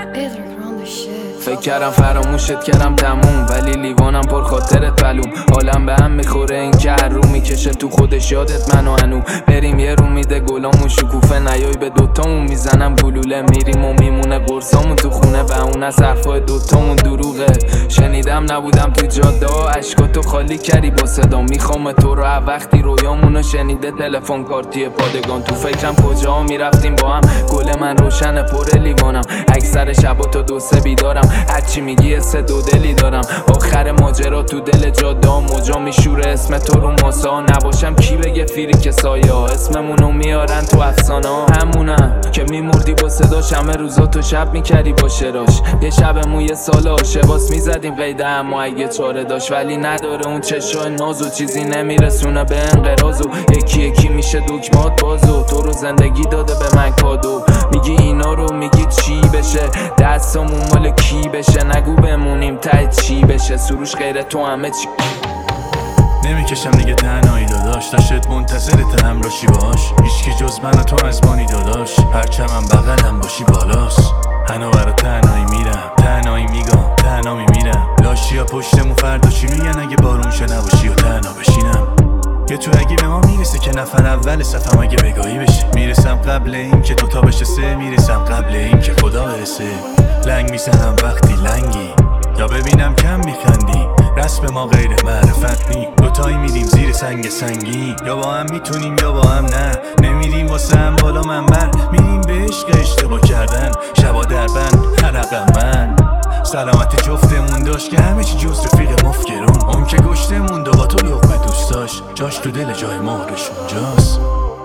فکر کردم فراموشت کردم تموم، ولی لیوانم پر خاطرت بلوم. حالم به هم میخوره این که هر رو میکشه تو خودش یادت منو هنو. بریم یه رو میده گلامون شکوفه، نیای به دوتامون میزنم گلوله. میریم و میمونه قرصامون تو خونه و اون از حرفای دوتامون دروغه. شنیدم نبودم تو جاده ها، عشقاتو خالی کردی با صدا. میخوام تو رو وقتی رویامونو شنیده تلفن کارتی پادگان. تو فکرم کجا میرفتیم با هم، گل من روشن پر لیوانم. اکثر شبا تا 2-3 بیدارم، هرچی میگی سه دو دلی دارم. آخر ماجرا تو دل جاده موجا میشوره اسم تو رو ماسا. نباشم کی بگه فیری که سایه ها اسممونو میارن تو افسانه ها. همونم که میمردی با صداش، همه روزا تو شب میکردی با شراش. یه شبمون یه سال آشباس میزدیم قیده، اما اگه چاره داشت ولی نداره اون چشای نازو. چیزی نمیرسونه به انقراض و یکی یکی میشه دکمات بازو. تو رو زندگی داده به من کادو، میگی اینا رو میگی چی بشه، دستامون مال کی بشه. نگو بمونیم ته چی بشه، سروش غیر تو همه چی. نمیکشم دیگه تنهایی داداش، داشت منتظرت همراشی باش. هیچکی جز من و تو مزبانی داداش، پرچمم بغلم باشی بالاست. هنو برا تنهایی میرم، تنهایی میگم، تنها میمیرم. لاشیا پشتمون فردا چی میگن اگه بارون شه نباشی و تنها بشینم. یه تو اگه به ما میرسه که نفر اول صفم اگه بگاهی بشه. میرسم قبل این که دوتا بشه سه، میرسم قبل این که خدا برسه. لنگ میزنم وقتی لنگی، یا ببینم کم میخندی. رسم ما غیر معرفت نی، دوتایی میریم زیر سنگ سنگی. یا با هم میتونیم یا با هم نه، نمیریم واسه هم بالا منبر. میریم به عشق اشتباه کردن، شبا در بند حلقم من. سلامت جفتمون داشت که همه چی جز رفیق مفکرون. اون که گشتمون دو با تو لقمه دوست داشت، جاش تو دل جای مهرش اونجاست.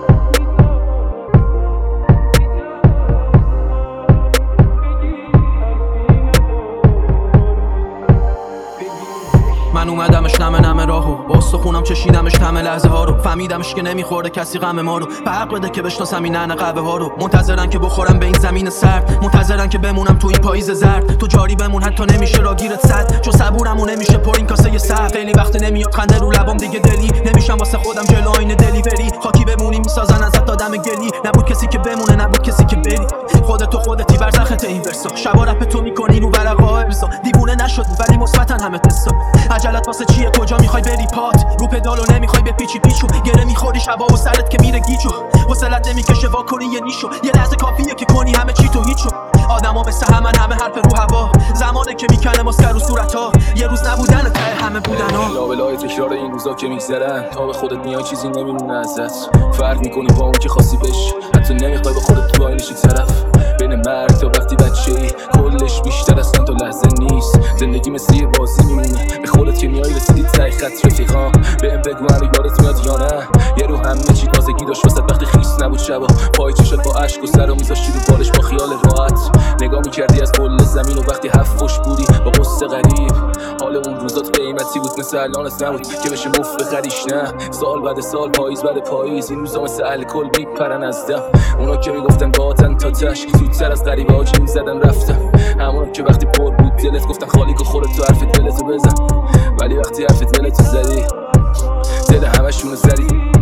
من اومدمش نمه راهو، با استخونم چشیدمش همه لحظه ها رو. فهمیدمش که نمیخورده کسی غم ما رو، به حق بده که بشناسم این ننه قهوه ها رو. منتظرن که بخورم به این زمین سرد، منتظرن که بمونم تو این پاییز زرد. تو جاری بمون حتی نمیشه راگیرت صد، چون صبورمون نمیشه پر این کاسه سرد. خیلی وقت نمیاد خنده رو لبام دیگه دلی، نمیشم واسه خودم جلو آینه دلیوری. خاکی بمونی میسازن ازت آدم گلی، نبود کسی که بمونه نبود کسی که بری. خودتی برزخت این ورسا، شبا رپ تو میکنی رو ورقا ارسا. دیوونه نشدی ولی مثبتن همه تستا. عجلت واسه چیه کجا میخوای بری پات، رو پدالو نمیخوای به پیچی پیچو. گره میخوری شبا و سرت که میره گیجو، وصلت نمیکشه واکنی یه نیشو. یه لحظه کافیه که کنی همه چی تو هیچو. آدما مثل همه حرف رو هوا، زمانه که میکنه ماسکر رو صورتا. یه روز نبودن ته همه بودن ها. لابلای تکرار این روزا که میگذرن، تا به خودت میای چیزی نمیمونه ازت. فرق میکنی با اون که خاصی بش، حتی نمیخوای به خودت تو آینشی طرف. بین مرگ تا وقتی بچه‌ای، کلش بیشتر از چند تا لحظه نیست. زندگی مثل یه بازی میمونه، به خودت که میای رسیدی ته خط رفیقام. بهم بگو هنو یادت میاد یا نه، یه رو همه چی تازگی داشت واسه وقتی خیس نبود شبا. پای چشات با اشک و سر و میذاشتی رو بالش با خیال راحت. نگاه میکردی از کل زمین و وقتی هفت خوش بودی با قصه غریب. حال اون روزات قیمتی بود مثل الانت نبود که بشه مفت بخریش. نه سال بعد سال، پاییز بعد پاییز، این روزا مثل الکل میپرن از دم. اونا که میگفتن داتن تا تش، زودتر از غریبه ها جیم زدن رفتم. همونا که وقتی پر بود دلت گفتن خالی که خودت تو حرف دلتو بزن، ولی وقتی حرف دلتو زدی دل همشونو زدی.